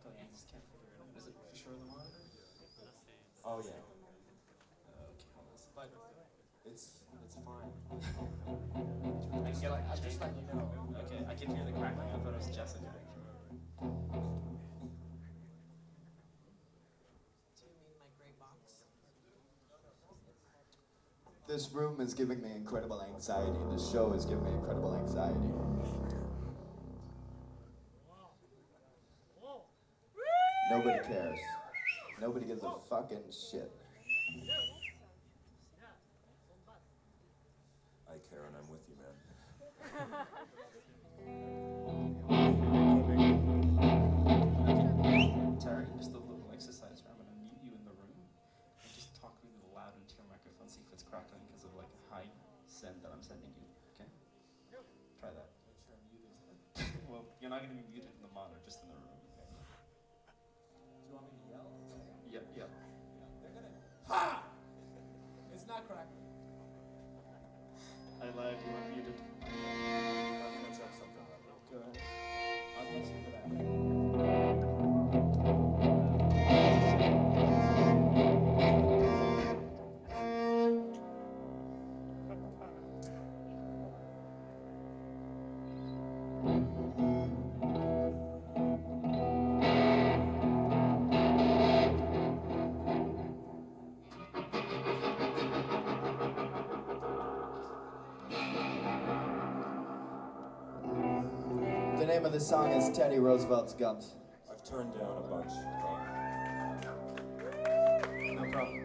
I just can't figure it out. Is it for sure the monitor? Oh yeah. Okay, hold on a second. But it's fine. I just let you know. Okay, I can hear the crackling. I thought it was Jessica. Do you mean my gray box? This room is giving me incredible anxiety. This show is giving me incredible anxiety. Nobody cares. Nobody gives a fucking shit. I care and I'm with you, man. Tara, just a little exercise. I'm going to mute you in the room and just talk really loud into your microphone, see if it's crackling because of like a high send that I'm sending you. Okay? Try that. Well, you're not going to be muted in the monitor, just in the room. Okay? Do you want me to yell? Yep, yep. They're gonna. Ha! It's not cracking. I lied, you were muted. I'm gonna check something out. Go ahead. I'll catch you for that. The name of the song is Teddy Roosevelt's Gums. I've turned down a bunch. No problem.